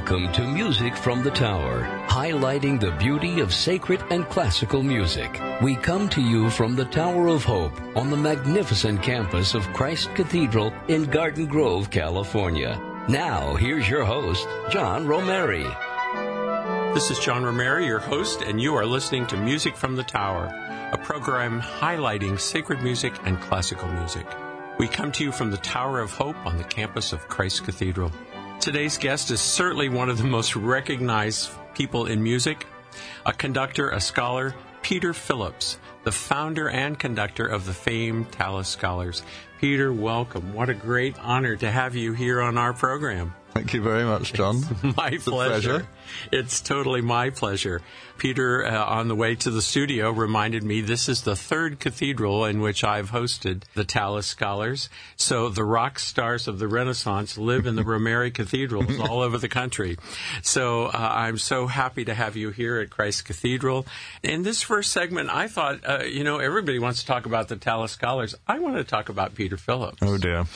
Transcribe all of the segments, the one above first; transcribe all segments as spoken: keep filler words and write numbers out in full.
Welcome to Music from the Tower, highlighting the beauty of sacred and classical music. We come to you from the Tower of Hope on the magnificent campus of Christ Cathedral in Garden Grove, California. Now, here's your host, John Romeri. This is John Romeri, your host, and you are listening to Music from the Tower, a program highlighting sacred music and classical music. We come to you from the Tower of Hope on the campus of Christ Cathedral. Today's guest is certainly one of the most recognized people in music, a conductor, a scholar, Peter Phillips, the founder and conductor of the famed Tallis Scholars. Peter, welcome. What a great honor to have you here on our program. Thank you very much, John. It's my it's pleasure. pleasure. It's totally my pleasure. Peter, uh, on the way to the studio, reminded me this is the third cathedral in which I've hosted the Tallis Scholars. So the rock stars of the Renaissance live in the Romeri cathedrals all over the country. So uh, I'm so happy to have you here at Christ Cathedral. In this first segment, I thought, uh, you know, everybody wants to talk about the Tallis Scholars. I want to talk about Peter Phillips. Oh, dear.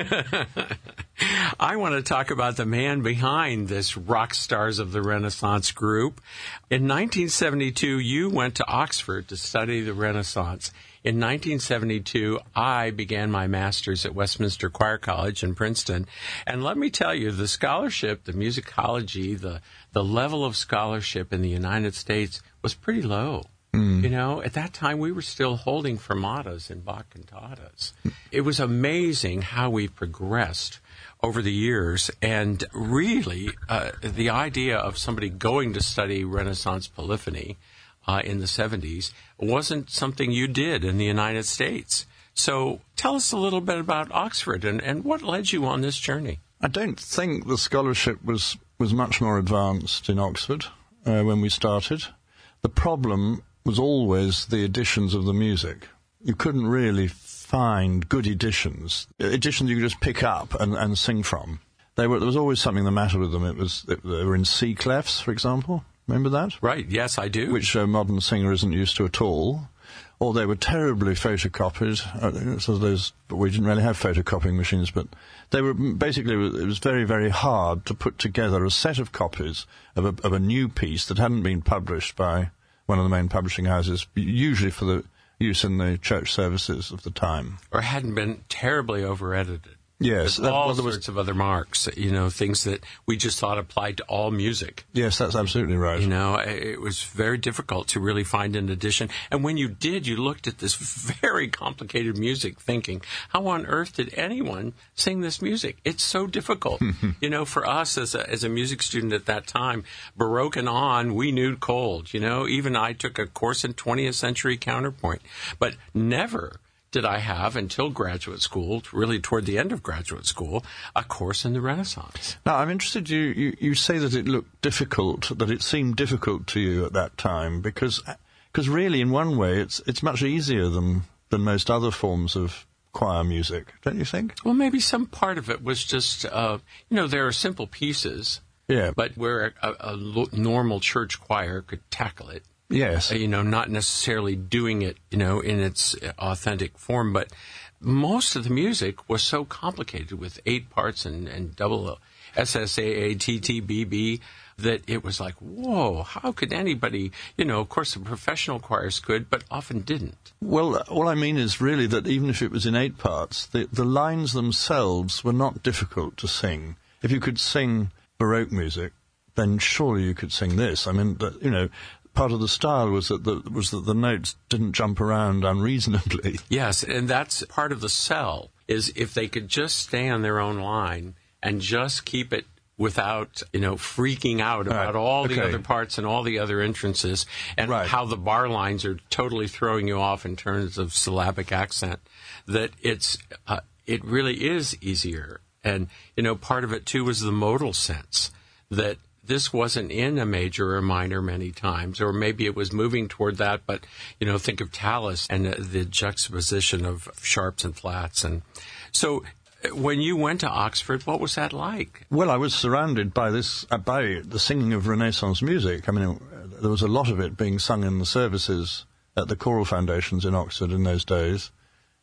I want to talk about the man behind this rock stars of the Renaissance group. In nineteen seventy-two, you went to Oxford to study the Renaissance. In nineteen seventy-two, I began my master's at Westminster Choir College in Princeton. And let me tell you, the scholarship, the musicology, the, the level of scholarship in the United States was pretty low. Mm. You know, at that time, we were still holding fermatas and Bach cantatas. It was amazing how we progressed over the years, and really uh, the idea of somebody going to study Renaissance polyphony uh, in the seventies wasn't something you did in the United States. So tell us a little bit about Oxford and, and what led you on this journey. I don't think the scholarship was, was much more advanced in Oxford uh, when we started. The problem was always the editions of the music. You couldn't really find good editions, editions you could just pick up and, and sing from. They were, there was always something the matter with them. It was it, they were in C clefs, for example. Remember that? Right, yes, I do. Which a modern singer isn't used to at all. Or they were terribly photocopied. Uh, so those, but we didn't really have photocopying machines, but they were basically, it was very, very hard to put together a set of copies of a, of a new piece that hadn't been published by one of the main publishing houses, usually for the use in the church services of the time. Or hadn't been terribly over-edited. Yes. That, all well, sorts was, of other marks, you know, things that we just thought applied to all music. Yes, that's absolutely right. You know, it was very difficult to really find an edition. And when you did, you looked at this very complicated music thinking, how on earth did anyone sing this music? It's so difficult. You know, for us as a, as a music student at that time, Baroque and on, we knew cold. You know, even I took a course in twentieth century counterpoint, but never did I have, until graduate school, really toward the end of graduate school, a course in the Renaissance. Now, I'm interested, you, you, you say that it looked difficult, that it seemed difficult to you at that time, because because really, in one way, it's it's much easier than, than most other forms of choir music, don't you think? Well, maybe some part of it was just, uh, you know, there are simple pieces, yeah, but where a, a normal church choir could tackle it. Yes. You know, not necessarily doing it, you know, in its authentic form, but most of the music was so complicated with eight parts and, and double S S A A, T T B B that it was like, whoa, how could anybody, you know, of course the professional choirs could, but often didn't. Well, all I mean is really that even if it was in eight parts, the, the lines themselves were not difficult to sing. If you could sing Baroque music, then surely you could sing this. I mean, the, you know, part of the style was that the, was that the notes didn't jump around unreasonably. Yes, and that's part of the sell, is if they could just stay on their own line and just keep it without, you know, freaking out about right. all okay. the other parts and all the other entrances and right. how the bar lines are totally throwing you off in terms of syllabic accent, that it's uh, it really is easier. And, you know, part of it, too, was the modal sense, that this wasn't in a major or minor many times, or maybe it was moving toward that, but, you know, think of Tallis and the juxtaposition of sharps and flats. And so when you went to Oxford, what was that like? Well, I was surrounded by this, uh, by the singing of Renaissance music. I mean, there was a lot of it being sung in the services at the choral foundations in Oxford in those days.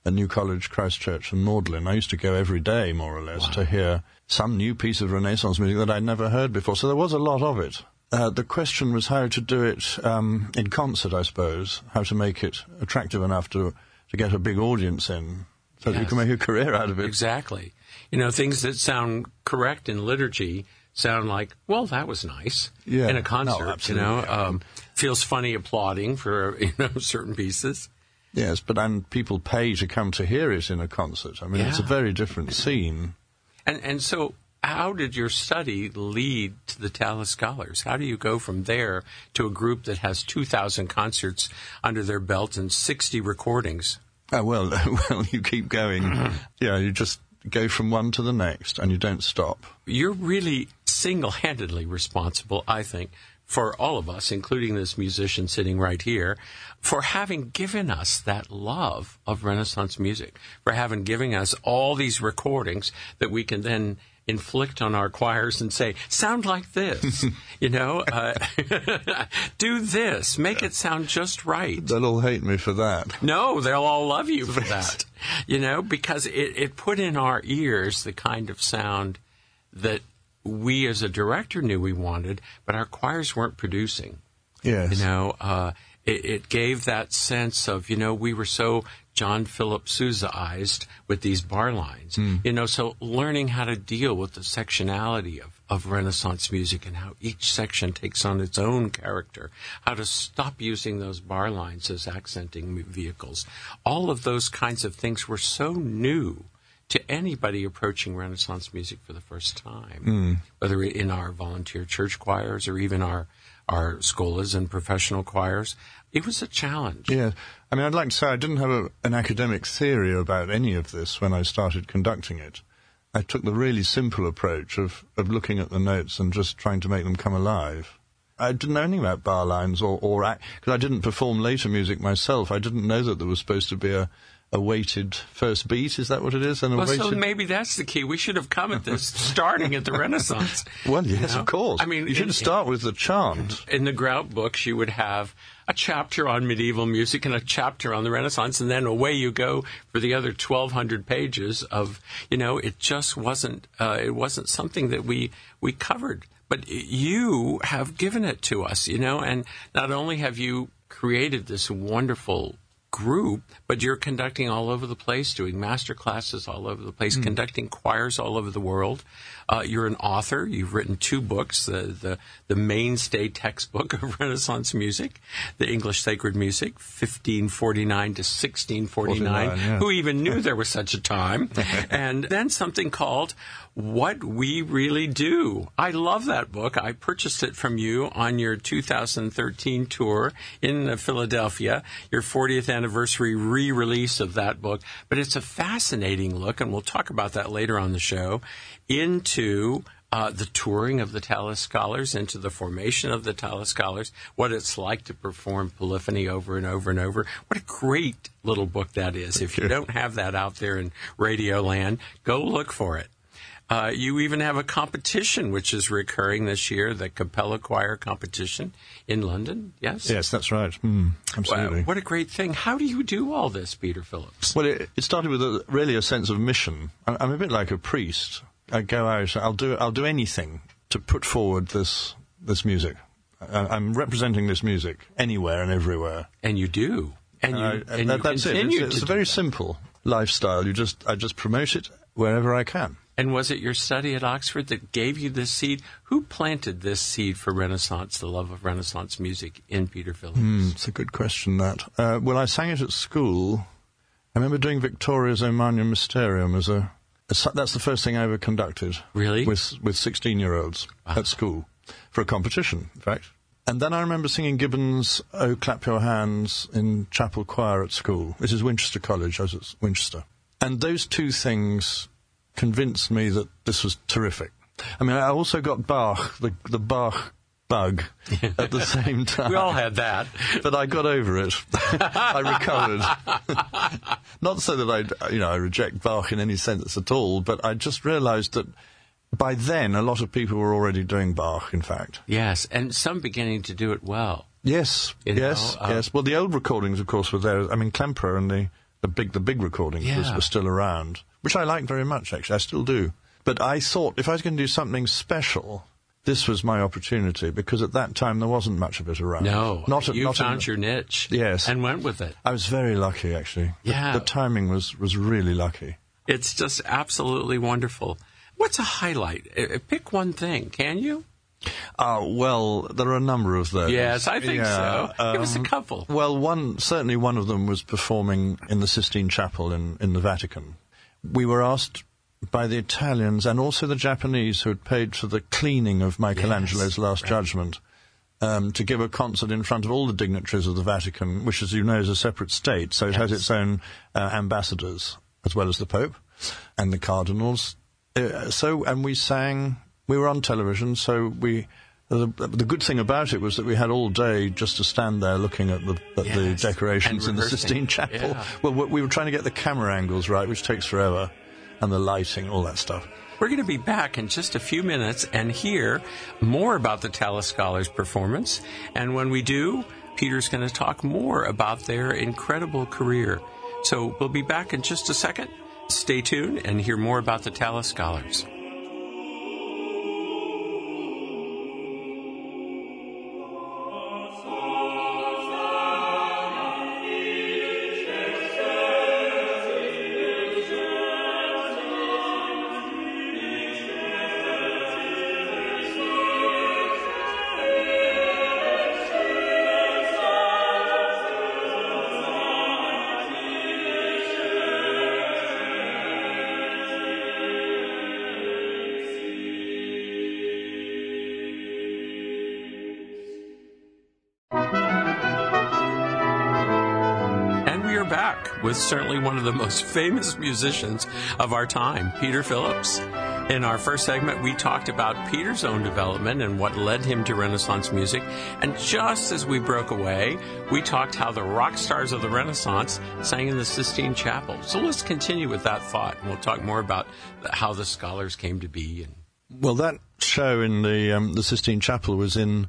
at New College, Christchurch and Magdalen. I used to go every day, more or less, wow. to hear some new piece of Renaissance music that I'd never heard before. So there was a lot of it. Uh, the question was how to do it um, in concert, I suppose, how to make it attractive enough to, to get a big audience in, so yes. that you can make a career out of it. Exactly. You know, things that sound correct in liturgy sound like, well, that was nice yeah. in a concert, no, absolutely. you know. Um, feels funny applauding for, you know, certain pieces. Yes, but and people pay to come to hear it in a concert. I mean, yeah. it's a very different scene. And and so how did your study lead to the Tallis Scholars? How do you go from there to a group that has two thousand concerts under their belt and sixty recordings? Oh, well, well, you keep going. yeah, you just go from one to the next, and you don't stop. You're really single-handedly responsible, I think, for all of us, including this musician sitting right here, for having given us that love of Renaissance music, for having given us all these recordings that we can then inflict on our choirs and say, sound like this, you know, uh, do this, make it sound just right. They'll all hate me for that. No, they'll all love you for that, you know, because it, it put in our ears the kind of sound that we as a director knew we wanted, but our choirs weren't producing. Yes. You know, uh, it, it gave that sense of, you know, we were so John Philip Sousa-ized with these bar lines. Mm. You know, so learning how to deal with the sectionality of, of Renaissance music and how each section takes on its own character, how to stop using those bar lines as accenting vehicles. All of those kinds of things were so new to anybody approaching Renaissance music for the first time, mm. whether in our volunteer church choirs or even our, our scholas and professional choirs. It was a challenge. Yeah. I mean, I'd like to say I didn't have a, an academic theory about any of this when I started conducting it. I took the really simple approach of, of looking at the notes and just trying to make them come alive. I didn't know anything about bar lines or, or act, because I didn't perform later music myself. I didn't know that there was supposed to be a A weighted first beat, is that what it is? And a well, weighted... so maybe that's the key. We should have come at this starting at the Renaissance. Well, yes, you know? of course. I mean, you should in, start with the chant. In the Grout books, you would have a chapter on medieval music and a chapter on the Renaissance, and then away you go for the other twelve hundred pages of, you know, it just wasn't, uh, it wasn't something that we, we covered. But you have given it to us, you know, and not only have you created this wonderful group, but you're conducting all over the place, doing master classes all over the place, mm. conducting choirs all over the world. Uh, you're an author. You've written two books, the, the the mainstay textbook of Renaissance music, the English Sacred Music, fifteen forty-nine to sixteen forty-nine. Yeah. Who even knew there was such a time? And then something called What We Really Do. I love that book. I purchased it from you on your two thousand thirteen tour in Philadelphia, your fortieth anniversary re-release of that book. But it's a fascinating look, and we'll talk about that later on the show, into uh, the touring of the Tallis Scholars, into the formation of the Tallis Scholars, what it's like to perform polyphony over and over and over. What a great little book that is. If you don't have that out there in Radio Land, go look for it. Uh, you even have a competition which is recurring this year, the Capella Choir competition in London, yes? Yes, that's right. Mm, absolutely. Wow, what a great thing. How do you do all this, Peter Phillips? Well, it, it started with a, really a sense of mission. I, I'm a bit like a priest. I go out, I'll do I'll do anything to put forward this this music. I, I'm representing this music anywhere and everywhere. And you do. And, you, I, and, and you that, that's it. It's, it's a very that. simple lifestyle. You just I just promote it wherever I can. And was it your study at Oxford that gave you this seed? Who planted this seed for Renaissance, the love of Renaissance music in Peter Phillips? Mm, it's a good question, that. Uh, well, I sang it at school. I remember doing Victoria's O Magnum Mysterium as a... a that's the first thing I ever conducted. Really? With with sixteen-year-olds wow. at school, for a competition, in fact. And then I remember singing Gibbons' Oh, Clap Your Hands in chapel choir at school. This is Winchester College, I was at Winchester. And those two things convinced me that this was terrific. I mean, I also got Bach, the, the Bach bug, at the same time. We all had that. But I got over it. I recovered. Not so that I, you know, I reject Bach in any sense at all, but I just realized that by then a lot of people were already doing Bach, in fact. Yes, and some beginning to do it well. Yes, you yes, know, uh, yes. Well, the old recordings, of course, were there. I mean, Klemperer and the the big the big recordings Yeah. was, were still around, which I like very much, actually. I still do. But I thought if I was going to do something special, this was my opportunity, because at that time there wasn't much of it around. No, not you not found in, your niche. Yes. And went with it. I was very lucky, actually. Yeah. The, the timing was, was really lucky. It's just absolutely wonderful. What's a highlight? Uh, Pick one thing, can you? Uh, well, there are a number of those. Yes, I think Yeah, so. Give us a um, couple. Well, one certainly one of them was performing in the Sistine Chapel in, in the Vatican. We were asked by the Italians and also the Japanese, who had paid for the cleaning of Michelangelo's Yes, Last right. Judgment, um, to give a concert in front of all the dignitaries of the Vatican, which, as you know, is a separate state, so it has Yes. its own uh, ambassadors, as well as the Pope and the cardinals. Uh, so, and we sang, we were on television, so we... The, the good thing about it was that we had all day just to stand there looking at the, at the Yes, decorations and in the rehearsing. Sistine Chapel. Yeah. Well, we we were trying to get the camera angles right, which takes forever, and the lighting, all that stuff. We're going to be back in just a few minutes and hear more about the Tallis Scholars' performance. And when we do, Peter's going to talk more about their incredible career. So we'll be back in just a second. Stay tuned and hear more about the Tallis Scholars. Back with certainly one of the most famous musicians of our time, Peter Phillips. In our first segment, we talked about Peter's own development and what led him to Renaissance music. And just as we broke away, we talked how the rock stars of the Renaissance sang in the Sistine Chapel. So let's continue with that thought, and we'll talk more about how the scholars came to be. And Well, that show in the um, the Sistine Chapel was in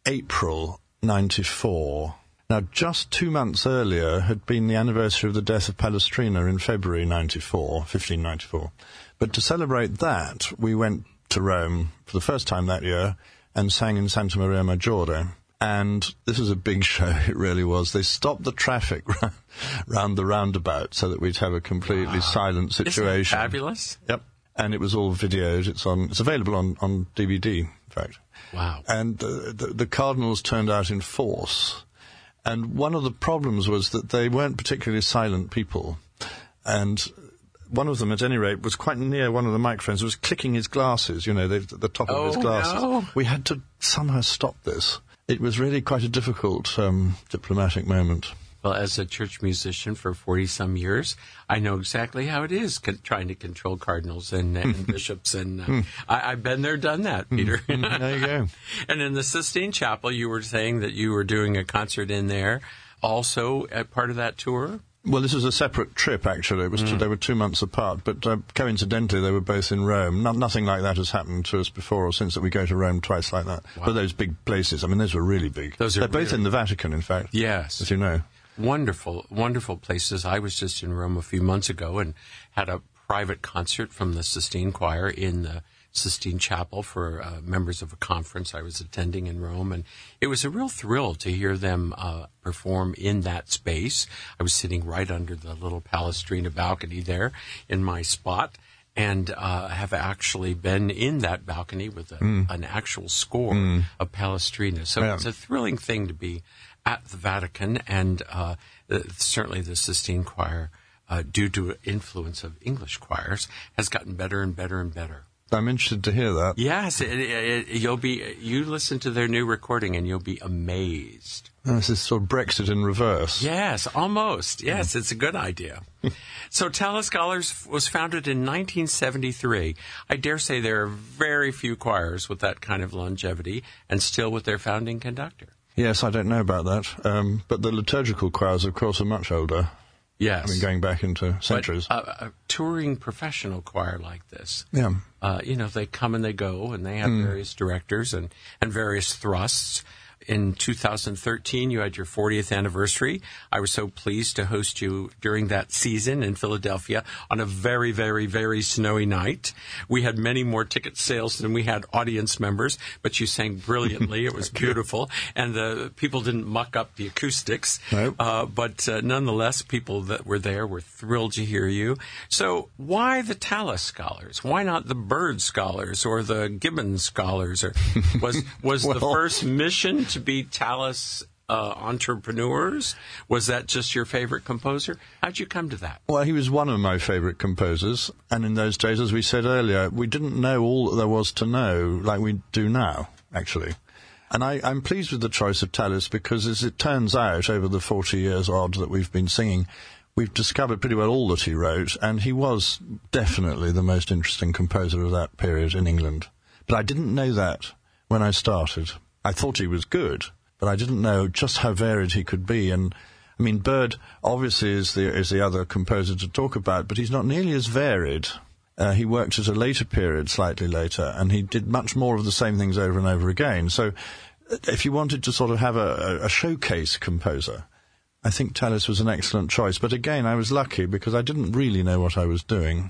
April ninety-four. Now, just two months earlier had been the anniversary of the death of Palestrina in February ninety-four, fifteen ninety-four. But to celebrate that, we went to Rome for the first time that year and sang in Santa Maria Maggiore. And this was a big show, it really was. They stopped the traffic round the roundabout so that we'd have a completely wow. silent situation. Isn't that fabulous? Yep. And it was all videoed. It's on. It's available on, on D V D, in fact. Wow. And uh, the, the cardinals turned out in force. And one of the problems was that they weren't particularly silent people. And one of them, at any rate, was quite near one of the microphones, was clicking his glasses, you know, the, the top oh, of his glasses. No. We had to somehow stop this. It was really quite a difficult um, diplomatic moment. Well, as a church musician for forty-some years, I know exactly how it is con- trying to control cardinals and, and bishops. And uh, I, I've been there, done that, Peter. There you go. And in the Sistine Chapel, you were saying that you were doing a concert in there also at part of that tour? Well, this was a separate trip, actually. It was Mm. two, they were two months apart, but uh, coincidentally, they were both in Rome. No, nothing like that has happened to us before or since that we go to Rome twice like that. Wow. But those big places, I mean, those were really big. Those are They're both really- in the Vatican, in fact. Yes. As you know. Wonderful, wonderful places. I was just in Rome a few months ago and had a private concert from the Sistine Choir in the Sistine Chapel for uh, members of a conference I was attending in Rome. And it was a real thrill to hear them uh, perform in that space. I was sitting right under the little Palestrina balcony there in my spot, and uh, have actually been in that balcony with a, mm. an actual score mm. of Palestrina. So yeah. It's a thrilling thing to be at the Vatican, and uh, the, certainly the Sistine Choir, uh, due to influence of English choirs, has gotten better and better and better. I'm interested to hear that. Yes, it, it, it, you'll be. You listen to their new recording, and you'll be amazed. Oh, this is sort of Brexit in reverse. Yes, almost. Yes, mm. It's a good idea. So Tallis Scholars was founded in nineteen seventy-three. I dare say there are very few choirs with that kind of longevity, and still with their founding conductor. Yes, I don't know about that. Um, but the liturgical choirs, of course, are much older. Yes. I mean, going back into centuries. But a, a touring professional choir like this, yeah. uh, you know, they come and they go, and they have mm. various directors and, and various thrusts. in two thousand thirteen, you had your fortieth anniversary. I was so pleased to host you during that season in Philadelphia on a very, very, very snowy night. We had many more ticket sales than we had audience members, but you sang brilliantly. It was beautiful. And the people didn't muck up the acoustics. Nope. Uh, but uh, nonetheless, people that were there were thrilled to hear you. So why the Tallis Scholars? Why not the Byrd Scholars or the Gibbons Scholars? Or was was well, the first mission to be Tallis uh, entrepreneurs? Was that just your favorite composer? How'd you come to that? Well, he was one of my favorite composers. And in those days, as we said earlier, we didn't know all that there was to know like we do now, actually. And I, I'm pleased with the choice of Tallis because, as it turns out, over the forty years odd that we've been singing, we've discovered pretty well all that he wrote, and he was definitely the most interesting composer of that period in England. But I didn't know that when I started. I thought he was good, but I didn't know just how varied he could be. And, I mean, Byrd obviously is the, is the other composer to talk about, but he's not nearly as varied. Uh, he worked at a later period, slightly later, and he did much more of the same things over and over again. So if you wanted to sort of have a, a showcase composer, I think Tallis was an excellent choice. But again, I was lucky because I didn't really know what I was doing.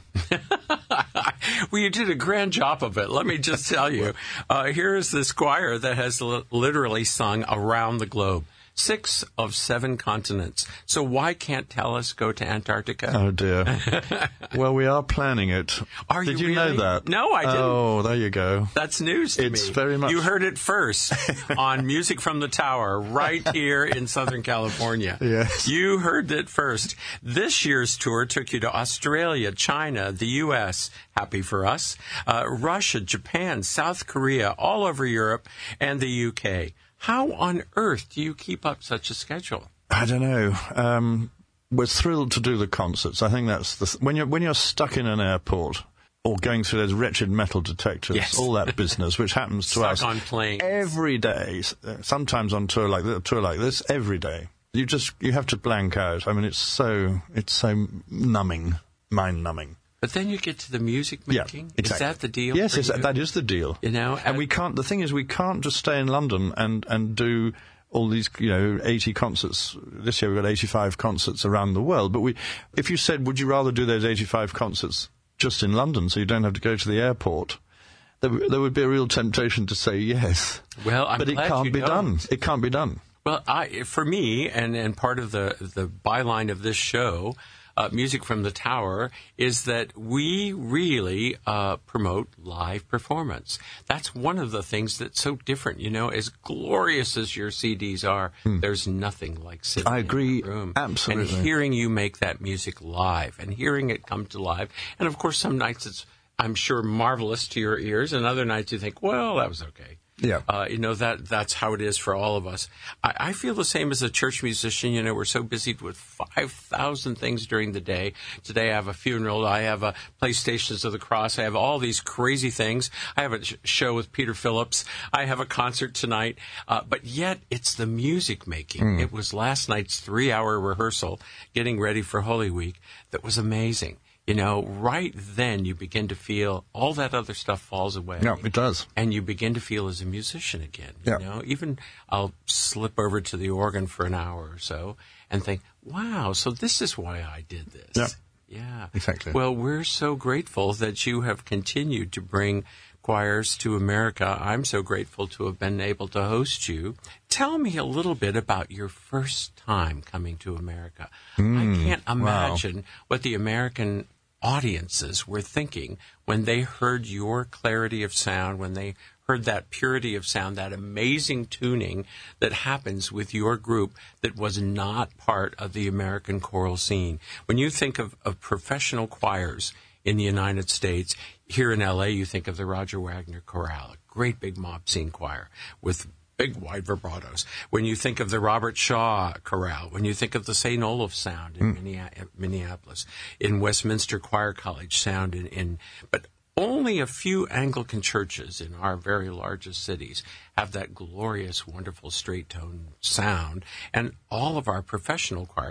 Well, you did a grand job of it, let me just tell you. Uh, here is this choir that has li- literally sung around the globe. Six of seven continents. So why can't Tallis go to Antarctica? Oh, dear. Well, we are planning it. Are Did you you really? know that? No, I didn't. Oh, there you go. That's news to It's me. It's very much... You heard it first on Music from the Tower, right here in Southern California. Yes. You heard it first. This year's tour took you to Australia, China, the U S, happy for us, uh, Russia, Japan, South Korea, all over Europe, and the U K. How on earth do you keep up such a schedule? I don't know. Um, we're thrilled to do the concerts. I think that's the th- when you're when you're stuck in an airport or going through those wretched metal detectors, yes. all that business, which happens to stuck us on planes every day. Sometimes on tour like this, tour like this, every day. You just you have to blank out. I mean, it's so it's so numbing, mind numbing. But then you get to the music making. Yeah, exactly. Is that the deal? Yes, for yes, you? that is the deal. You know, and we can't. The thing is, we can't just stay in London and and do all these, you know, eighty concerts. This year we've got eighty-five concerts around the world. But we, if you said, would you rather do those eighty-five concerts just in London, so you don't have to go to the airport? There, there would be a real temptation to say yes. Well, I'm but it glad can't you be don't. done. It can't be done. Well, I, for me, and, and part of the, the byline of this show, uh, Music from the Tower, is that we really uh, promote live performance. That's one of the things that's so different. You know, as glorious as your C Ds are, hmm. there's nothing like sitting I agree, in a room absolutely. and hearing you make that music live and hearing it come to life. And, of course, some nights it's, I'm sure, marvelous to your ears, and other nights you think, well, that was okay. Yeah. Uh, you know, that that's how it is for all of us. I, I feel the same as a church musician. You know, we're so busy with five thousand things during the day. Today I have a funeral. I have a play Stations of the Cross. I have all these crazy things. I have a sh- show with Peter Phillips. I have a concert tonight. Uh, but yet it's the music making. Mm. It was last night's three-hour rehearsal, getting ready for Holy Week, that was amazing. You know, right then you begin to feel all that other stuff falls away. Yeah, it does. And you begin to feel as a musician again. You yeah. know, even I'll slip over to the organ for an hour or so and think, wow, so this is why I did this. Yeah. Yeah. Exactly. Well, we're so grateful that you have continued to bring choirs to America. I'm so grateful to have been able to host you. Tell me a little bit about your first time coming to America. Mm, I can't imagine wow. what the American audiences were thinking when they heard your clarity of sound, when they heard that purity of sound, that amazing tuning that happens with your group that was not part of the American choral scene. When you think of, of professional choirs in the United States, here in L A you think of the Roger Wagner Chorale, a great big mob scene choir with big wide vibratos. When you think of the Robert Shaw Chorale, when you think of the Saint Olaf sound in mm. Minneapolis, in Westminster Choir College sound in, in but only a few Anglican churches in our very largest cities have that glorious, wonderful straight tone sound, and all of our professional choirs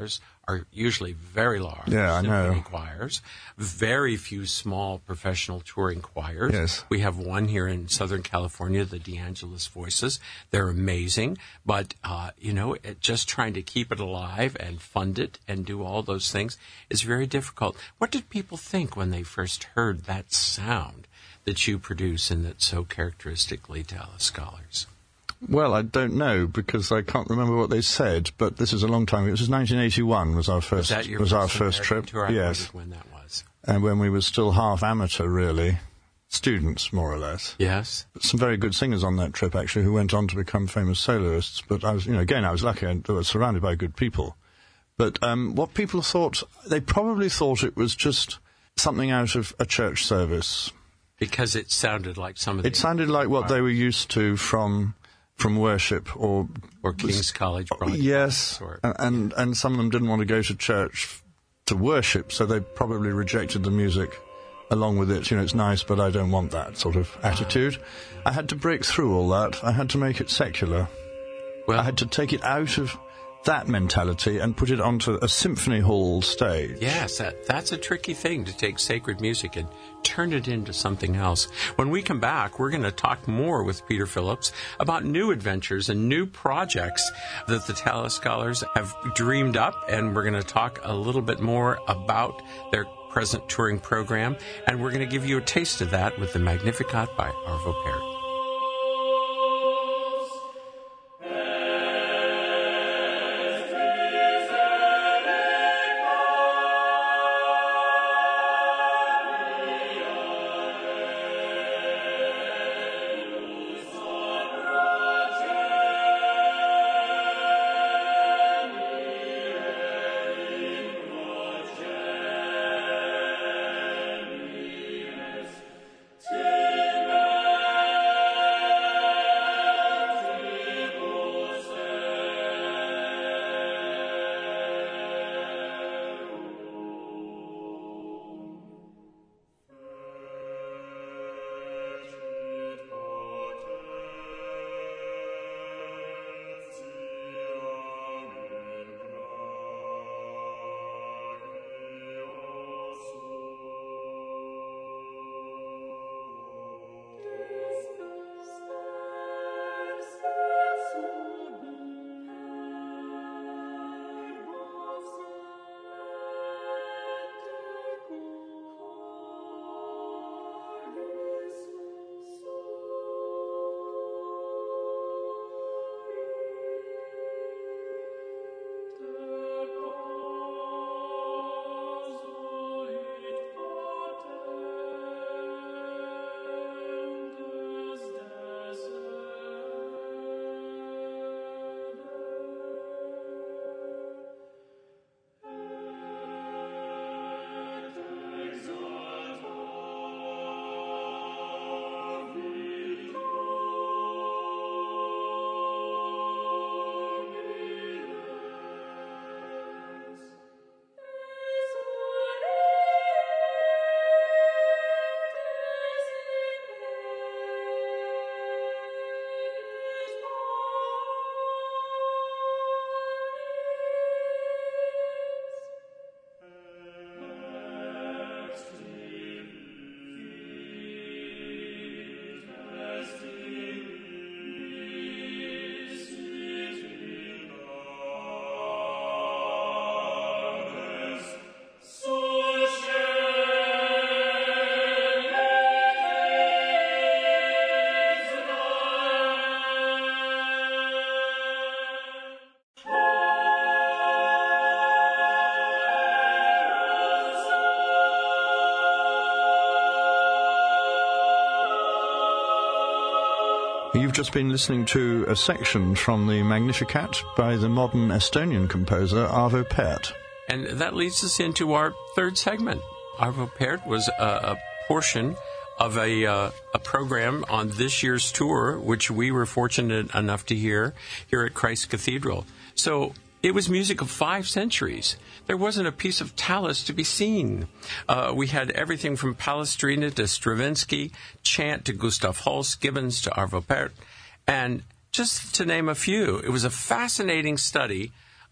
are usually very large Yeah, I symphony know. choirs, very few small professional touring choirs. Yes. We have one here in Southern California, the DeAngelis Voices. They're amazing, but, uh, you know, it, just trying to keep it alive and fund it and do all those things is very difficult. What did people think when they first heard that sound that you produce and that's so characteristically Dallas Scholars? Well, I don't know because I can't remember what they said, but this is a long time ago. This was nineteen eighty-one was our first, Was that your was first our first American trip. tour? I Yes. wondered when that was. And when we were still half amateur, really, students, more or less. Yes. Some very good singers on that trip, actually, who went on to become famous soloists. But I was, you know, again, I was lucky. I was surrounded by good people. But um, what people thought, they probably thought it was just something out of a church service. Because it sounded like some of the... It sounded like what they were used to from from worship or... Or King's College broadcast. Yes, Or, and, and some of them didn't want to go to church to worship, so they probably rejected the music along with it. You know, it's nice, but I don't want that sort of attitude. I had to break through all that. I had to make it secular. well, I had to take it out of that mentality and put it onto a symphony hall stage. Yes, that, that's a tricky thing, to take sacred music and turn it into something else. When we come back, we're going to talk more with Peter Phillips about new adventures and new projects that the Dallas Scholars have dreamed up, and we're going to talk a little bit more about their present touring program, and we're going to give you a taste of that with the Magnificat by Arvo Pärt. You've just been listening to a section from the Magnificat by the modern Estonian composer Arvo Pärt. And that leads us into our third segment. Arvo Pärt was a, a portion of a, uh, a program on this year's tour, which we were fortunate enough to hear here at Christ Cathedral. So it was music of five centuries. There wasn't a piece of Tallis to be seen. Uh, we had everything from Palestrina to Stravinsky, chant to Gustav Holst, Gibbons to Arvo Pärt, and just to name a few. It was a fascinating study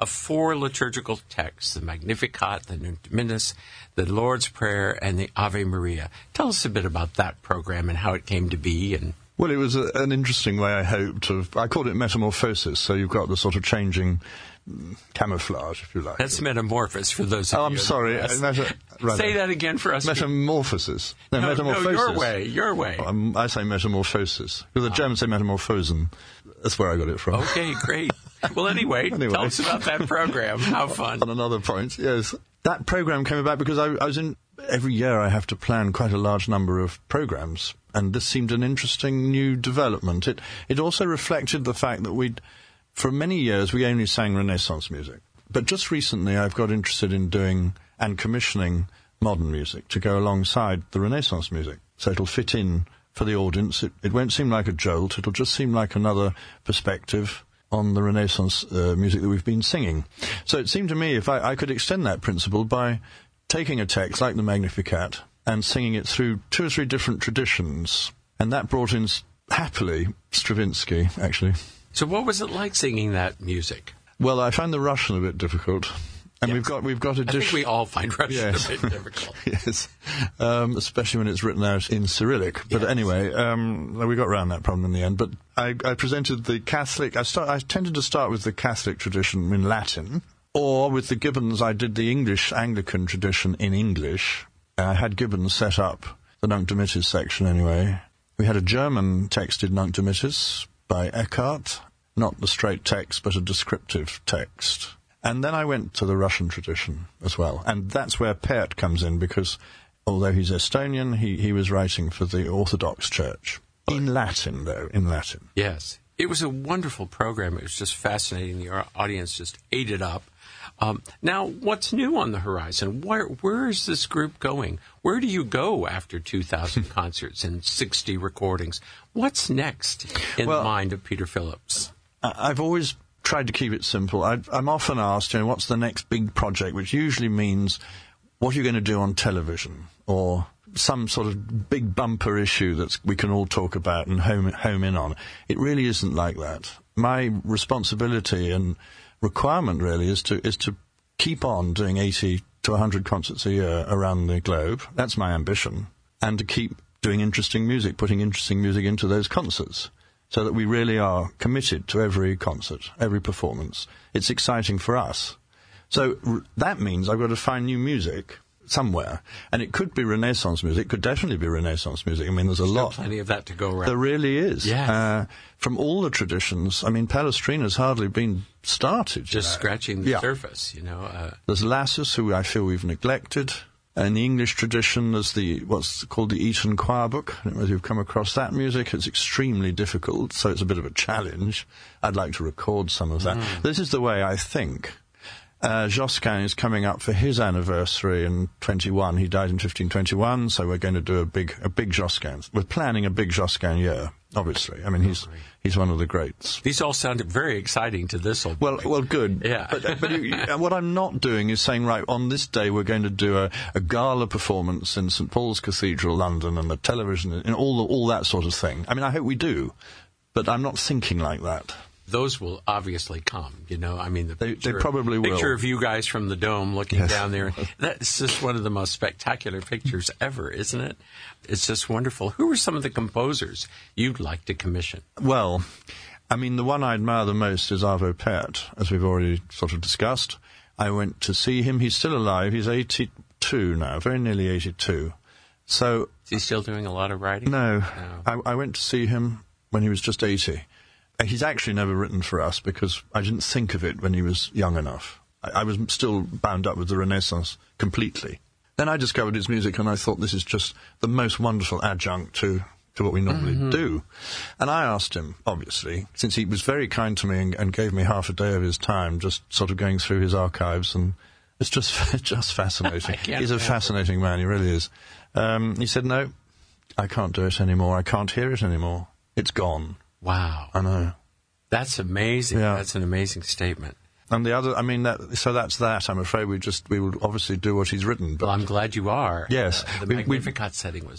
of four liturgical texts, the Magnificat, the Nunc Dimittis, the Lord's Prayer, and the Ave Maria. Tell us a bit about that program and how it came to be. And Well, it was a, an interesting way, I hoped. Of, I called it metamorphosis, so you've got the sort of changing camouflage, if you like. That's metamorphosis for those of oh, you. I'm sorry. Uh, meta- Say that again for us. Metamorphosis. No, no, metamorphosis. No, your way, your way. Um, I say metamorphosis. Because the Germans say metamorphosen. That's where I got it from. Okay, great. Well, anyway, anyway, tell us about that program. How fun. On another point, yes. That program came about because I, I was in... Every year I have to plan quite a large number of programs, and this seemed an interesting new development. It, it also reflected the fact that we'd... For many years, we only sang Renaissance music. But just recently, I've got interested in doing and commissioning modern music to go alongside the Renaissance music. So it'll fit in for the audience. It, it won't seem like a jolt. It'll just seem like another perspective on the Renaissance uh, music that we've been singing. So it seemed to me if I, I could extend that principle by taking a text like the Magnificat and singing it through two or three different traditions. And that brought in, happily, Stravinsky, actually. So what was it like singing that music? Well, I found the Russian a bit difficult. And yes. we've got we've got a dish. I think we all find Russian yes. a bit difficult. yes, um, especially when it's written out in Cyrillic. But yes. anyway, um, we got around that problem in the end. But I, I presented the Catholic. I start. I tended to start with the Catholic tradition in Latin, or with the Gibbons. I did the English Anglican tradition in English. I had Gibbons set up the Nunc Dimittis section anyway. We had a German texted Nunc Dimittis by Eckhart, not the straight text, but a descriptive text. And then I went to the Russian tradition as well. And that's where Pärt comes in, because although he's Estonian, he, he was writing for the Orthodox Church. In Latin, though, in Latin. Yes. It was a wonderful program. It was just fascinating. The audience just ate it up. Um, now, what's new on the horizon? Where, where is this group going? Where do you go after two thousand concerts and sixty recordings? What's next in well, the mind of Peter Phillips? I've always tried to keep it simple. I've, I'm often asked, you know, what's the next big project, which usually means what are you going to do on television or some sort of big bumper issue that we can all talk about and home, home in on. It really isn't like that. My responsibility and requirement really is to is to keep on doing eighty to one hundred concerts a year around the globe. That's my ambition. And to keep doing interesting music, putting interesting music into those concerts, so that we really are committed to every concert, every performance. It's exciting for us. So r- that means I've got to find new music somewhere. And it could be Renaissance music. It could definitely be Renaissance music. I mean, there's a Still lot. plenty of that to go around. There really is. Yes. Uh, from all the traditions. I mean, Palestrina's hardly been started. Just you know. scratching the yeah. surface, you know. Uh, there's Lassus, who I feel we've neglected. In the English tradition, there's the what's called the Eton Choir Book. I don't know if you've come across that music. It's extremely difficult, so it's a bit of a challenge. I'd like to record some of that. Mm. This is the way I think. Uh, Josquin is coming up for his anniversary in twenty-one. He died in fifteen twenty-one, so we're going to do a big a big Josquin. We're planning a big Josquin year, obviously. I mean, he's he's one of the greats. These all sounded very exciting to this old Well, boy. well, good. Yeah. But, but you, what I'm not doing is saying, right, on this day we're going to do a, a gala performance in Saint Paul's Cathedral, London, and the television, and all the, all that sort of thing. I mean, I hope we do, but I'm not thinking like that. Those will obviously come, you know. I mean, the they, picture, they probably will. Picture of you guys from the dome looking yes. down there. That's just one of the most spectacular pictures ever, isn't it? It's just wonderful. Who are some of the composers you'd like to commission? Well, I mean, the one I admire the most is Arvo Pärt, as we've already sort of discussed. I went to see him. He's still alive. He's eighty-two now, very nearly eighty-two. So, is he still doing a lot of writing? No. no. I, I went to see him when he was just eighty. He's actually never written for us because I didn't think of it when he was young enough. I, I was still bound up with the Renaissance completely. Then I discovered his music and I thought this is just the most wonderful adjunct to, to what we normally mm-hmm. do. And I asked him, obviously, since he was very kind to me and, and gave me half a day of his time, just sort of going through his archives, and it's just just fascinating. He's a fascinating man, he really is. Um, he said, no, I can't do it anymore. I can't hear it anymore. It's gone. Wow. I know. That's amazing. Yeah. That's an amazing statement. And the other, I mean, that, so that's that. I'm afraid we just, we will obviously do what he's written. But well, I'm glad you are. Yes. Uh, the we, Magnificat setting was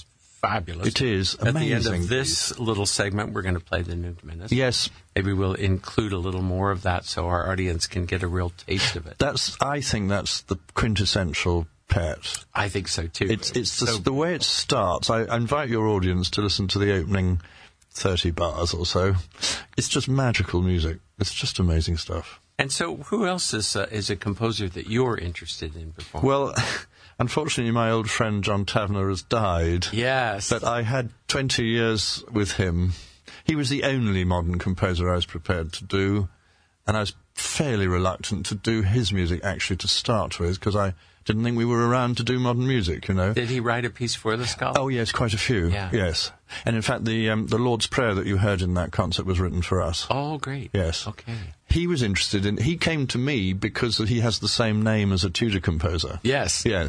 fabulous. It is amazing. At the end of amazing this piece. little segment, we're going to play the Nude Menace. Yes. Maybe we'll include a little more of that so our audience can get a real taste of it. That's. I think that's the quintessential Pet. I think so too. It's it's so the, the way it starts. I, I invite your audience to listen to the opening thirty bars or so. It's just magical music. It's just amazing stuff. And so, who else is uh, is a composer that you're interested in performing? Well, unfortunately, my old friend John Tavener has died. Yes. But I had twenty years with him. He was the only modern composer I was prepared to do, and I was fairly reluctant to do his music, actually, to start with, because I didn't think we were around to do modern music, you know. Did he write a piece for the Scala? Oh, yes, quite a few, yeah. yes. And in fact, the um, the Lord's Prayer that you heard in that concert was written for us. Oh, great. Yes. Okay. He was interested in... He came to me because he has the same name as a Tudor composer. Yes. Yeah.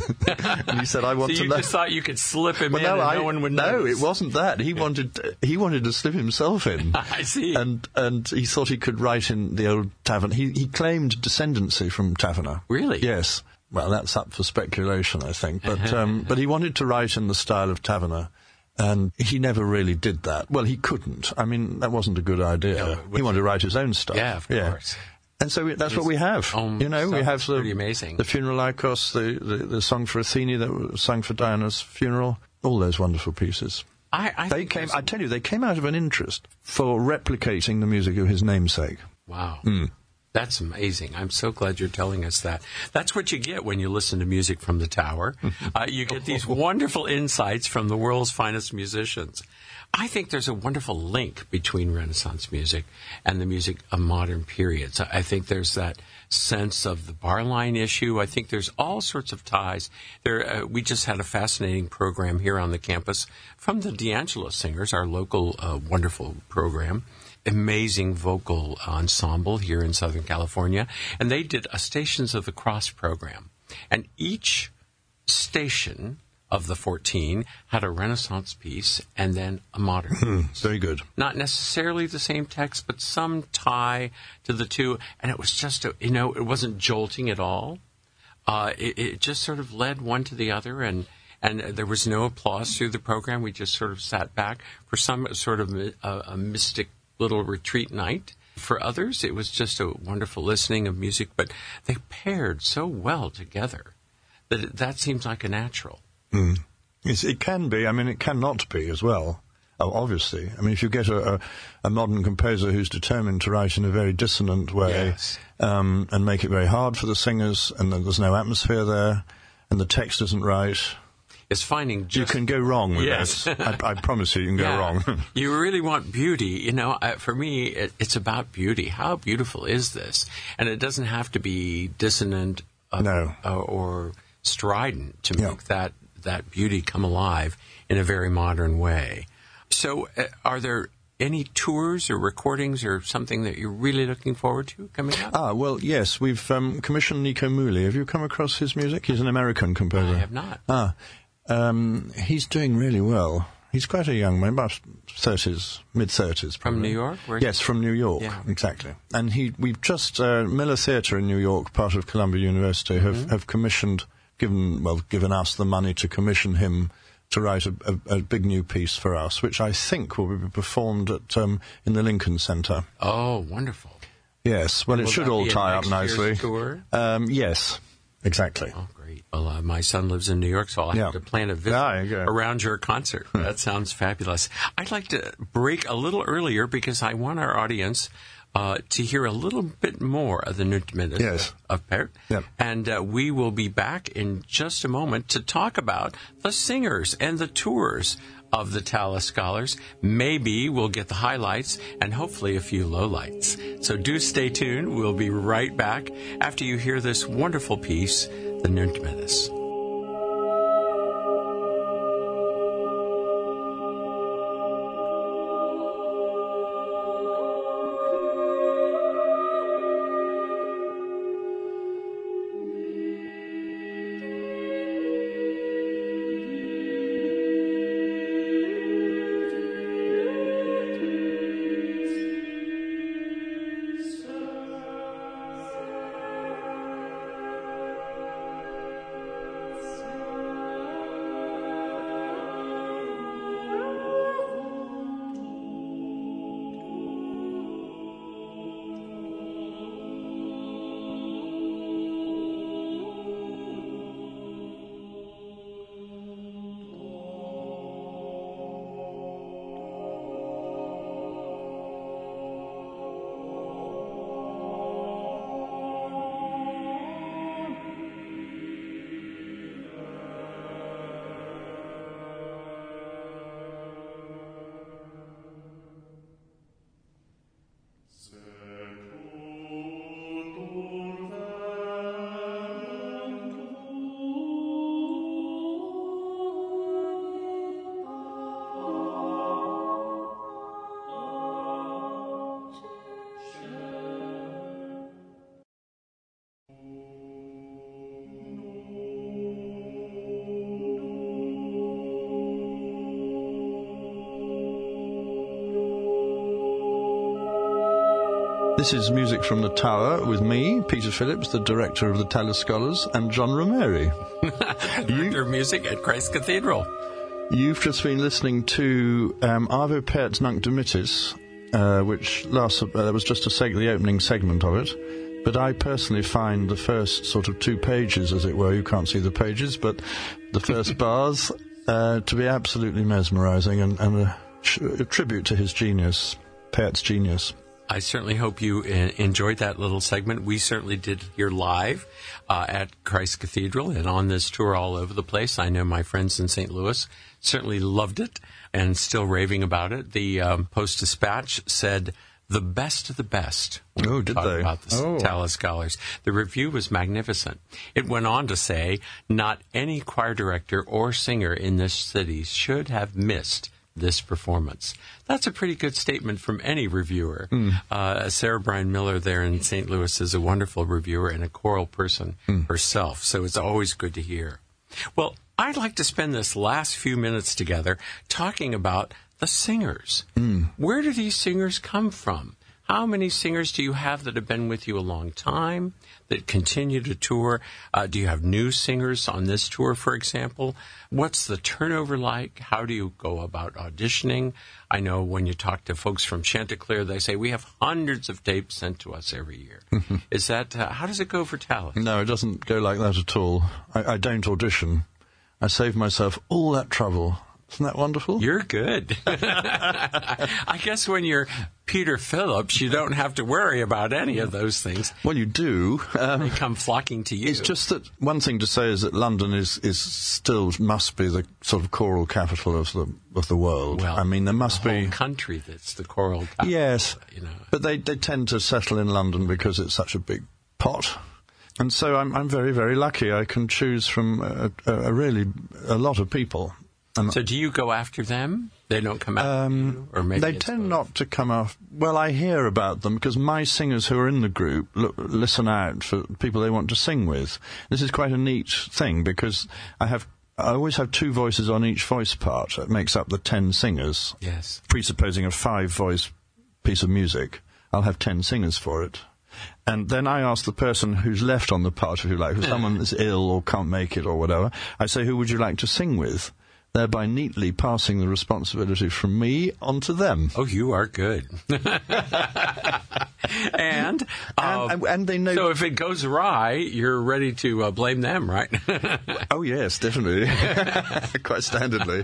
And he said, I want so to you know... just thought you could slip him well, in no, and I, no one would No, notice. it wasn't that. He wanted he wanted to slip himself in. I see. And and he thought he could write in the old Tavener. He, he claimed descendancy from Tavener. Really? Yes. Well, that's up for speculation, I think. But um, but he wanted to write in the style of Tavener. And he never really did that. Well, he couldn't. I mean, that wasn't a good idea. No, he wanted to write his own stuff. Yeah, of yeah. course. And so we, that's His what we have. You know, we have the, pretty amazing. the Funeral Lycos, the, the, the song for Athene that was sung for Diana's funeral, all those wonderful pieces. I, I they came. I tell you, they came out of an interest for replicating the music of his namesake. Wow. Mm. That's amazing. I'm so glad you're telling us that. That's what you get when you listen to music from the Tower. Uh, you get these wonderful insights from the world's finest musicians. I think there's a wonderful link between Renaissance music and the music of modern periods. I think there's that sense of the bar line issue. I think there's all sorts of ties. There, uh, we just had a fascinating program here on the campus from the D'Angelo Singers, our local uh, wonderful program. Amazing vocal ensemble here in Southern California. And they did a Stations of the Cross program. And each station of the fourteen had a Renaissance piece and then a modern Mm, piece. very good. Not necessarily the same text, but some tie to the two. And it was just, a, you know, it wasn't jolting at all. Uh, it, it just sort of led one to the other, and, and there was no applause through the program. We just sort of sat back. For some, it was sort of a, a mystic little retreat night. For others, it was just a wonderful listening of music, but they paired so well together that it, that seems like a natural. Mm. It's, it can be. I mean, it cannot be as well. Oh, obviously. I mean, if you get a, a, a modern composer who's determined to write in a very dissonant way, Yes. um, and make it very hard for the singers, and then there's no atmosphere there, and the text isn't right, It's finding just... you can go wrong with Yes. that. I, I promise you, you can go Yeah. wrong. You really want beauty. You know, uh, for me, it, it's about beauty. How beautiful is this? And it doesn't have to be dissonant uh, No. uh, or strident to Yeah. make that, that beauty come alive in a very modern way. So uh, are there any tours or recordings or something that you're really looking forward to coming up? Ah, well, yes, we've um, commissioned Nico Muhly. Have you come across his music? He's an American composer. I have not. Ah, um, he's doing really well. He's quite a young man, about thirties, mid-thirties. From New York? Where Yes, from New York, Yeah. exactly. And he, we've just, uh, Miller Theatre in New York, part of Columbia University, have, Mm-hmm. have commissioned, given, well, given us the money to commission him to write a, a, a big new piece for us, which I think will be performed at um, in the Lincoln Center. Oh, wonderful. Yes, well, it Will should that all be in tie up next year's nicely. tour? Um, yes, exactly. Oh, great. Well, uh, my son lives in New York, so I'll have Yeah. to plan a visit Ah, there you go. around your concert. That sounds fabulous. I'd like to break a little earlier because I want our audience uh, to hear a little bit more of the Nude Menace Yes. of Pert. Yep. And uh, we will be back in just a moment to talk about the singers and the tours of the Tallis Scholars. Maybe we'll get the highlights and hopefully a few lowlights. So do stay tuned. We'll be right back after you hear this wonderful piece, the Nude Menace. This is Music from the Tower with me, Peter Phillips, the director of the Talis Scholars, and John Romeri. Director of Music at Christ Cathedral. You've just been listening to um, Ave Pet Nunc Dimittis, uh, which last, uh, that was just a seg- the opening segment of it. But I personally find the first sort of two pages, as it were, you can't see the pages, but the first bars, uh, to be absolutely mesmerising and, and a, a tribute to his genius, Pet's genius. I certainly hope you uh, enjoyed that little segment. We certainly did here live uh, at Christ Cathedral and on this tour all over the place. I know my friends in Saint Louis certainly loved it and still raving about it. The um, Post-Dispatch said, the best of the best. Oh, did they? About the oh. Talis Scholars. The review was magnificent. It went on to say, not any choir director or singer in this city should have missed this performance. That's a pretty good statement from any reviewer. Mm. Uh, Sarah Bryan Miller there in Saint Louis is a wonderful reviewer and a choral person mm. herself, so it's always good to hear. Well, I'd like to spend this last few minutes together talking about the singers. Mm. Where do these singers come from? How many singers do you have that have been with you a long time, that continue to tour? Uh, do you have new singers on this tour, for example? What's the turnover like? How do you go about auditioning? I know when you talk to folks from Chanticleer, they say, we have hundreds of tapes sent to us every year. Is that, uh, how does it go for Talis? No, it doesn't go like that at all. I, I don't audition. I save myself all that trouble. Isn't that wonderful? You're good. I guess when you're Peter Phillips, you don't have to worry about any of those things. Well, you do. Um, they come flocking to you. It's just that one thing to say is that London is, is still must be the sort of choral capital of the of the world. Well, I mean, there must the be whole country that's the choral capital. Yes, you know. But they they tend to settle in London because it's such a big pot. And so I'm I'm very very lucky. I can choose from a, a, a really a lot of people. And so do you go after them? They don't come after um, you? Or maybe they tend both. Not to come after... Well, I hear about them because my singers who are in the group look, listen out for people they want to sing with. This is quite a neat thing because I have... I always have two voices on each voice part. That makes up the ten singers. Yes. Presupposing a five-voice piece of music, I'll have ten singers for it. And then I ask the person who's left on the part, if you like, if someone is ill or can't make it or whatever, I say, who would you like to sing with? Thereby neatly passing the responsibility from me onto them. Oh, you are good. and, uh, and, and they know. So if it goes awry, you're ready to uh, blame them, right? Oh, yes, definitely. Quite standardly.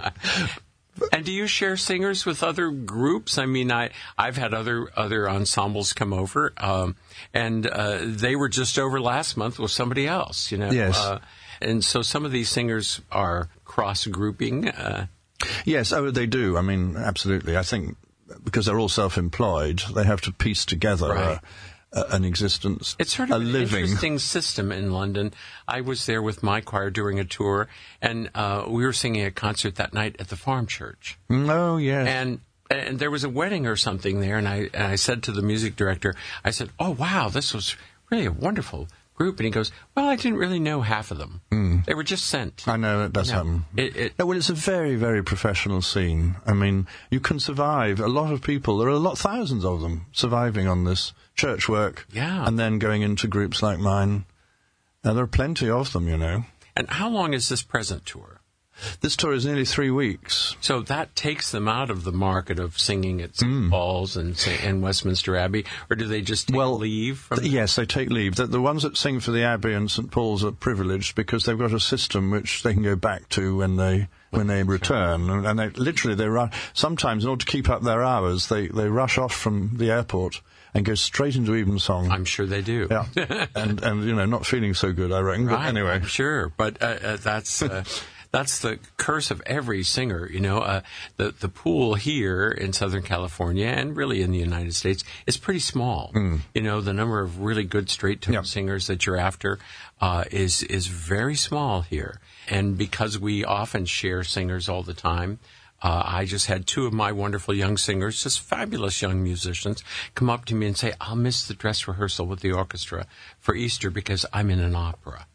And do you share singers with other groups? I mean, I, I've had other other ensembles come over, um, and uh, they were just over last month with somebody else, you know. Yes. Uh, and so some of these singers are cross-grouping. Uh, yes, oh, they do. I mean, absolutely. I think because they're all self-employed, they have to piece together right. a, a, an existence, it's sort of a an living. Interesting system in London. I was there with my choir during a tour, and uh, we were singing a concert that night at the Farm Church. Oh, yes. And and there was a wedding or something there, and I and I said to the music director, I said, "Oh, wow, this was really a wonderful group." And he goes, well, I didn't really know half of them. Mm. They were just sent. I know, it does you know, happen. It, it, no, well, it's a very, very professional scene. I mean, you can survive. A lot of people, there are a lot, thousands of them, surviving on this church work. Yeah. And then going into groups like mine. Now, there are plenty of them, you know. And how long is this present tour? This tour is nearly three weeks. So that takes them out of the market of singing at Saint Mm. Paul's and, and Westminster Abbey, or do they just take well, leave? From th- yes, they take leave. The, the ones that sing for the Abbey and Saint Paul's are privileged because they've got a system which they can go back to when they when they return. And, and they literally, they run. Sometimes, in order to keep up their hours, they, they rush off from the airport and go straight into evensong. I'm sure they do. Yeah, and and you know, not feeling so good, I reckon. Right, but anyway, I'm sure, but uh, uh, that's. Uh, That's the curse of every singer, you know. Uh, the the pool here in Southern California and really in the United States is pretty small. Mm. You know, the number of really good straight tone yep. singers that you're after uh, is is very small here. And because we often share singers all the time, uh, I just had two of my wonderful young singers, just fabulous young musicians, come up to me and say, "I'll miss the dress rehearsal with the orchestra for Easter because I'm in an opera."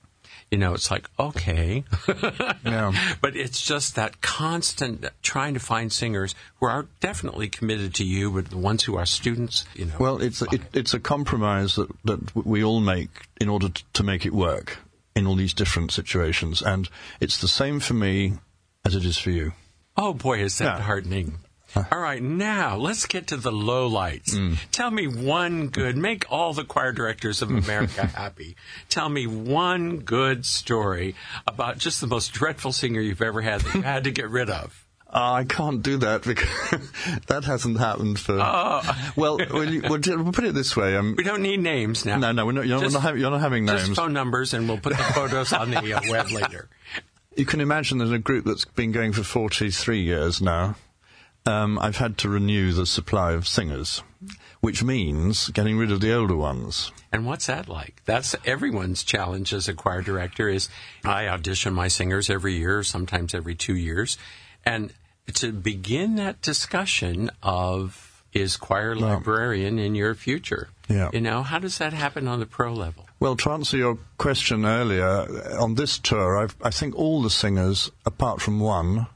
you know, it's like, okay. Yeah. But it's just that constant trying to find singers who are definitely committed to you, but the ones who are students, you know. Well, it's a, it, it's a compromise that, that we all make in order to, to make it work in all these different situations. And it's the same for me as it is for you. Oh, boy, is that Yeah. heartening. All right, now let's get to the lowlights. Mm. Tell me one good, make all the choir directors of America happy. Tell me one good story about just the most dreadful singer you've ever had that you had to get rid of. Uh, I can't do that because that hasn't happened for... Oh. Well, well, you, well, we'll put it this way. Um, we don't need names now. No, no, we're not, you're, just, we're not having, you're not having names. Just phone numbers, and we'll put the photos on the uh, web later. You can imagine there's a group that's been going for forty-three years now. Um, I've had to renew the supply of singers, which means getting rid of the older ones. And what's that like? That's everyone's challenge as a choir director is I audition my singers every year, sometimes every two years. And to begin that discussion of is choir librarian in your future? Yeah. You know, how does that happen on the pro level? Well, to answer your question earlier, on this tour, I've, I think all the singers, apart from one,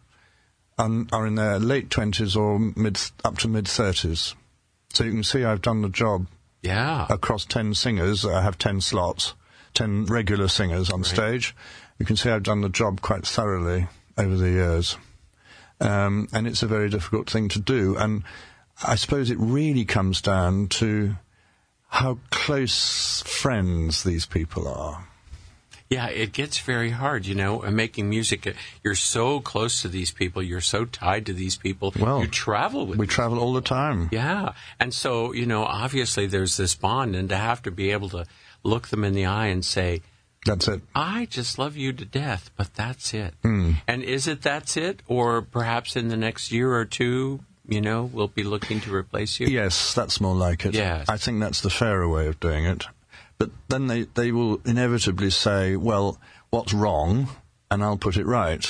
are in their late twenties or mid up to mid-thirties. So you can see I've done the job. Yeah. Across ten singers. I have ten slots, ten regular singers on right. stage. You can see I've done the job quite thoroughly over the years. Um, and it's a very difficult thing to do. And I suppose it really comes down to how close friends these people are. Yeah, it gets very hard, you know, making music. You're so close to these people. You're so tied to these people. Well, you travel with We them. travel all the time. Yeah. And so, you know, obviously there's this bond, and to have to be able to look them in the eye and say, that's it. I just love you to death, but that's it. Mm. And is it that's it? Or perhaps in the next year or two, you know, we'll be looking to replace you? Yes, that's more like it. Yes. I think that's the fairer way of doing it. But then they, they will inevitably say, well, what's wrong? And I'll put it right.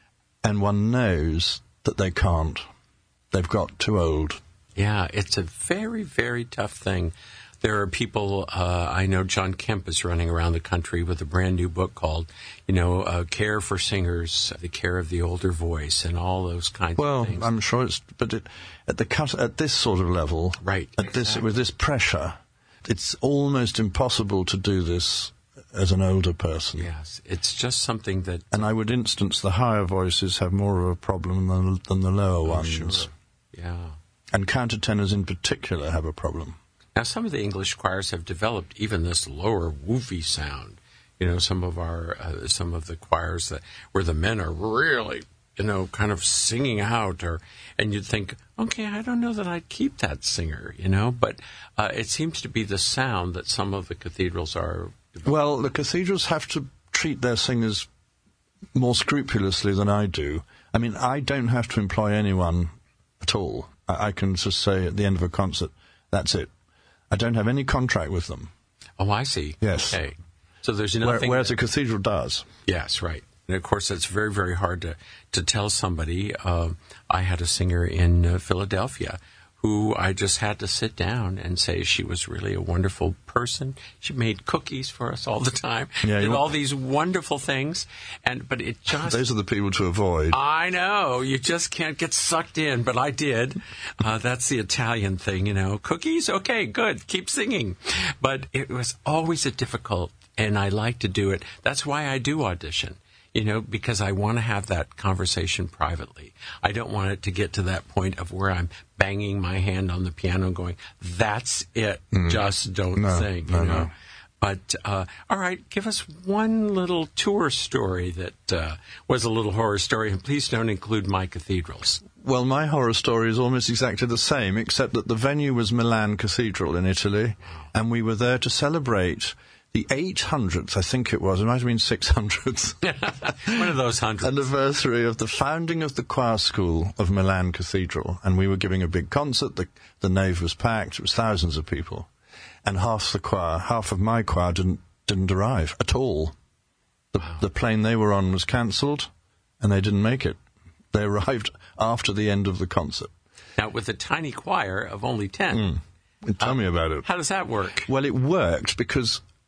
And one knows that they can't. They've got too old. Yeah, it's a very, very tough thing. There are people, uh, I know John Kemp is running around the country with a brand new book called, you know, uh, Care for Singers, the Care of the Older Voice, and all those kinds well, of things. Well, I'm sure it's, but it, at the cut, at this sort of level, right, at exactly. this, with this pressure, it's almost impossible to do this as an older person. Yes, it's just something that... And I would instance the higher voices have more of a problem than, than the lower oh, ones. Sure. Yeah. And countertenors in particular have a problem. Now, some of the English choirs have developed even this lower woofy sound. You know, some of our, uh, some of the choirs that where the men are really, you know, kind of singing out, or and you'd think, okay, I don't know that I'd keep that singer, you know, but uh, it seems to be the sound that some of the cathedrals are developing. Well, the cathedrals have to treat their singers more scrupulously than I do. I mean, I don't have to employ anyone at all. I, I can just say at the end of a concert, that's it. I don't have any contract with them. Oh, I see. Yes. Okay. So there's nothing... Whereas that, a cathedral does. Yes, right. And, of course, it's very, very hard to, to tell somebody. Uh, I had a singer in uh, Philadelphia who I just had to sit down and say she was really a wonderful person. She made cookies for us all the time. Yeah, did all these wonderful things. And But it just... Those are the people to avoid. I know. You just can't get sucked in, but I did. Uh, that's the Italian thing, you know. Cookies? Okay, good. Keep singing. But it was always a difficult, and I like to do it. That's why I do audition. You know, because I want to have that conversation privately. I don't want it to get to that point of where I'm banging my hand on the piano going, that's it, mm. just don't no, sing, you no, know. No. But, uh, all right, give us one little tour story that uh, was a little horror story, and please don't include my cathedrals. Well, my horror story is almost exactly the same, except that the venue was Milan Cathedral in Italy, and we were there to celebrate... the eight hundredth, I think it was, it might have been six hundredth. One of those hundreds. Anniversary of the founding of the choir school of Milan Cathedral. And we were giving a big concert. The, the nave was packed. It was thousands of people. And half the choir, half of my choir didn't didn't arrive at all. The, wow. the plane they were on was cancelled, and they didn't make it. They arrived after the end of the concert. Now, with a tiny choir of only ten. Mm. Tell uh, me about it. How does that work? Well, it worked because...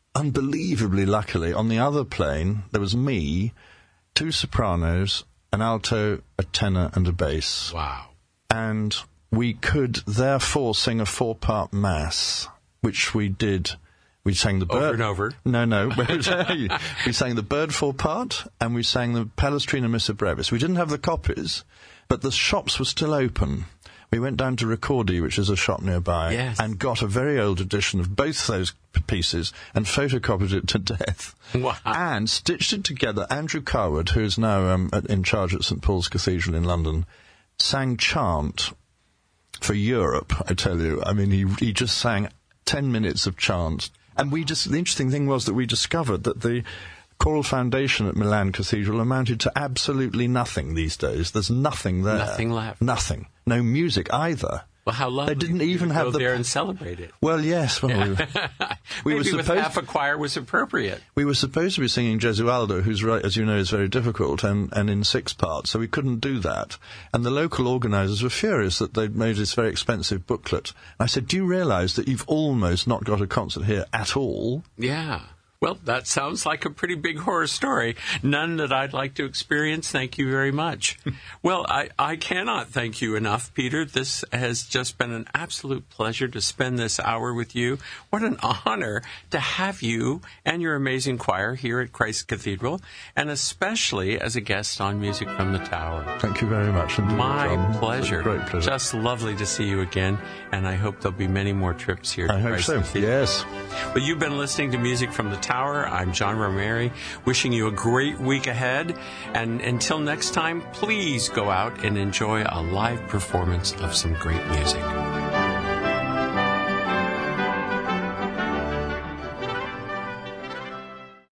unbelievably luckily, on the other plane, there was me, two sopranos, an alto, a tenor, and a bass. Wow. And we could therefore sing a four-part mass, which we did. We sang the bird... Over and over? No, no. We sang the bird four-part, and we sang the Palestrina Missa Brevis. We didn't have the copies, but the shops were still open. We went down to Ricordi, which is a shop nearby, yes. and got a very old edition of both those p- pieces and photocopied it to death. Wow. And stitched it together. Andrew Carwood, who is now um, at, in charge at Saint Paul's Cathedral in London, sang chant for Europe, I tell you. I mean, he he just sang ten minutes of chant. And we just, the interesting thing was that we discovered that the choral foundation at Milan Cathedral amounted to absolutely nothing these days. There's nothing there. Nothing left. Nothing. No music either. Well, how lovely. They didn't even have go the there and celebrate it. Well, yes. Well, we, we Maybe were with supposed half a choir was appropriate. we were supposed to be singing Gesualdo, who's, right, as you know, is very difficult, and, and in six parts, so we couldn't do that. And the local organisers were furious that they'd made this very expensive booklet. And I said, do you realise that you've almost not got a concert here at all? Yeah. Well, that sounds like a pretty big horror story. None that I'd like to experience. Thank you very much. Well, I, I cannot thank you enough, Peter. This has just been an absolute pleasure to spend this hour with you. What an honor to have you and your amazing choir here at Christ Cathedral, and especially as a guest on Music from the Tower. Thank you very much indeed, My John. pleasure. Great pleasure. Just lovely to see you again, and I hope there'll be many more trips here to I hope Christ so, Cathedral. yes. Well, you've been listening to Music from the Tower. I'm John Romeri, wishing you a great week ahead. And until next time, please go out and enjoy a live performance of some great music.